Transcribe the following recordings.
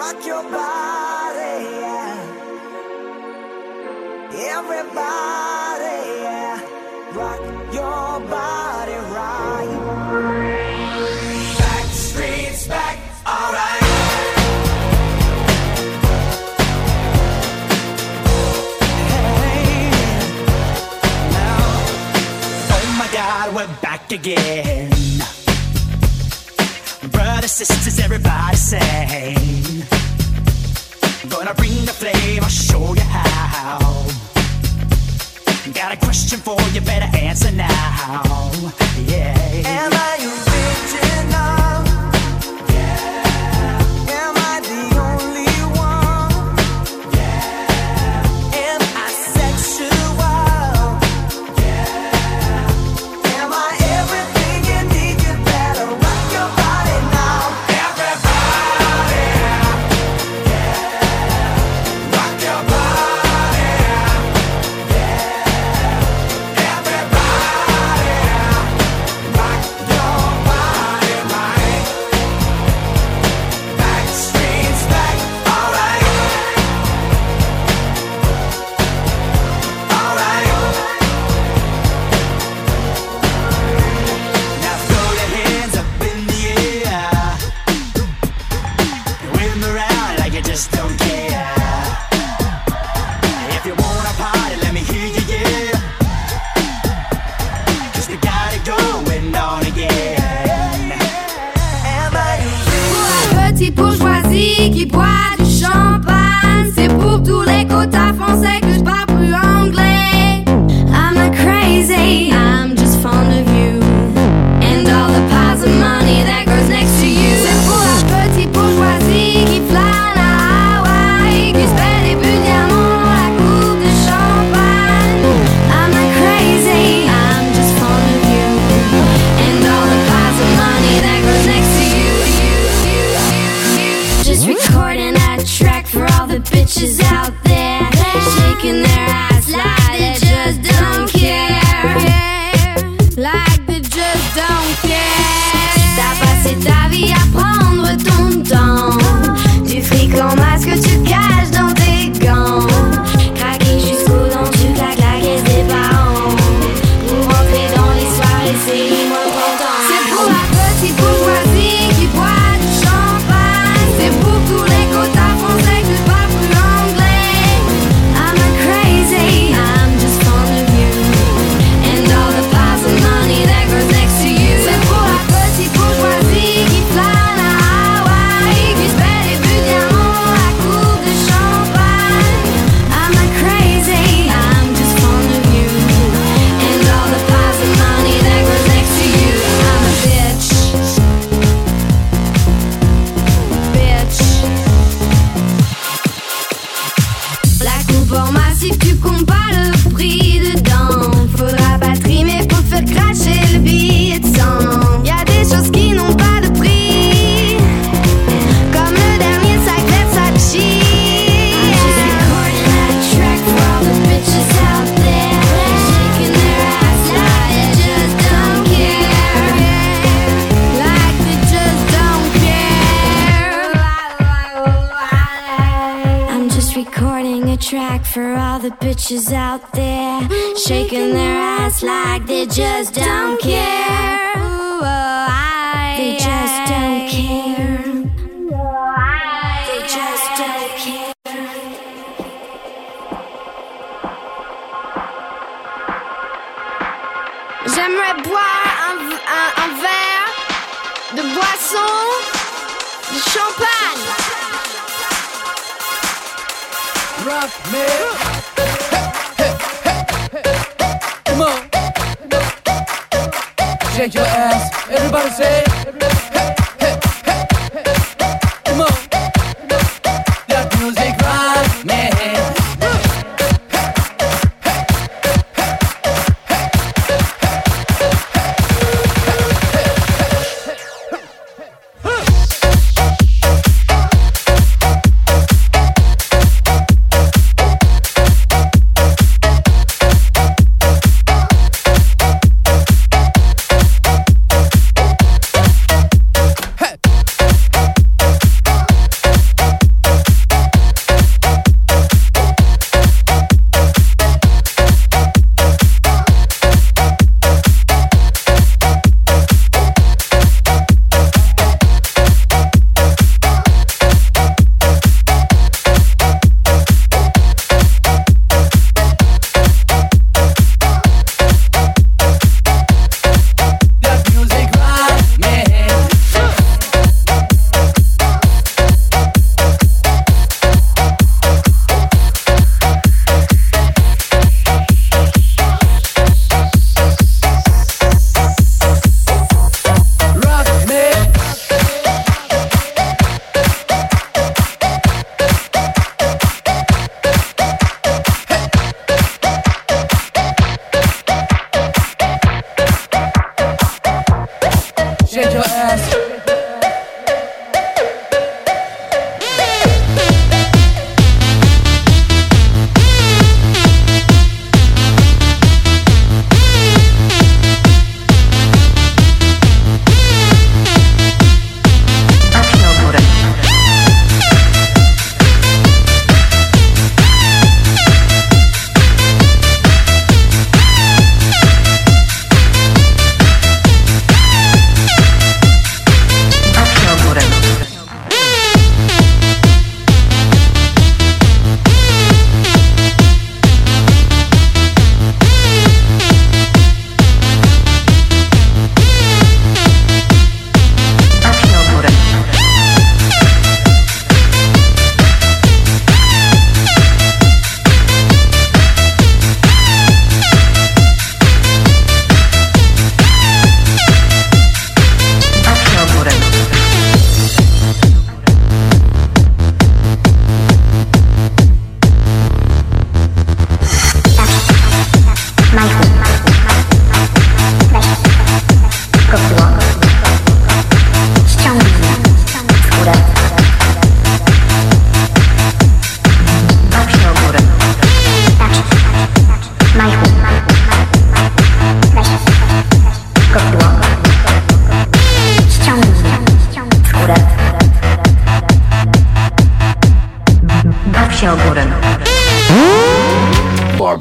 rock your body, yeah. Everybody, yeah. Rock your body right. Back streets back, alright. Hey, now, oh my God, we're back again. Brothers, sisters, everybody sing. Gonna bring the flame, I'll show you how. Got a question for you, better answer now. Yeah. Am I original? Yeah. Am I the only one? Yeah. Am I sexual? Yeah. Am I everything you need? You better rock your body now. Everybody, yeah. Rock your body, yeah. Bourgeoisie qui boit du champagne, c'est pour tous les quotas français que je parle plus anglais. I'm not crazy, I'm just fond of you and all the piles of money that goes next to you. C'est pour la petite bourgeoisie qui flâne à Hawaï, qui se fait des buts de diamant à la coupe de champagne. I'm not crazy, I'm just fond of you and all the piles of money that goes next to you. Just recording a track for all the bitches out there, shaking their ass like they just don't care, like they just don't care. T'as passé ta vie à prendre ton temps, du fric en masse que tu caches dans tes gants, craquer jusqu'aux dents, tu claques la caisse des parents, pour rentrer dans les soirées, c'est les moins contents. C'est pour la petite bourgeoisie qui boit du champagne, c'est pour tous les quotas français que je parle plus anglais. I'm not crazy, I'm just fond of you and all the piles of money that goes next to you. C'est pour la petite bourgeoisie qui flâne à Hawaï, qui se fait des buts de diamant à la coupe de champagne. I'm not crazy, I'm just fond of you and all the piles of money that goes next to you. I'm a bitch. La coupe en massif, tu comptes pas le prix dedans. Faudra pas trimer pour te faire cracher le billet de 100. Y'a des choses qui n'ont pas de prix, comme le dernier sac Versace. I'm just recording a track for all the bitches out there, shaking their ass like they just don't care, like they just don't care. I'm just recording a track for all the bitches out there, shaking their ass like they just don't care. They just don't care. They just don't care. J'aimerais boire un verre de boisson, de champagne. Rock me. Come on. Shake your ass. Everybody say. Come on. That music rock me.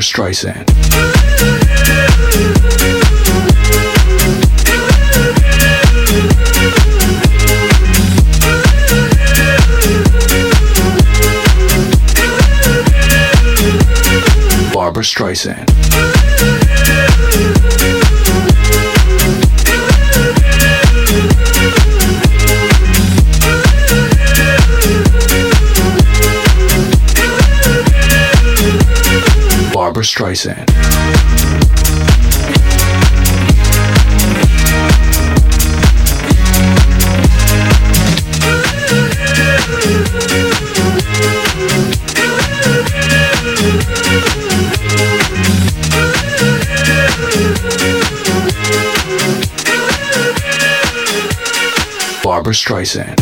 Barbra Streisand. Barbra Streisand. Barbra Streisand. Barbra Streisand.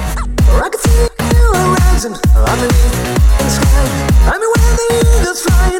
Underneath the sky, I'm where the eagles fly.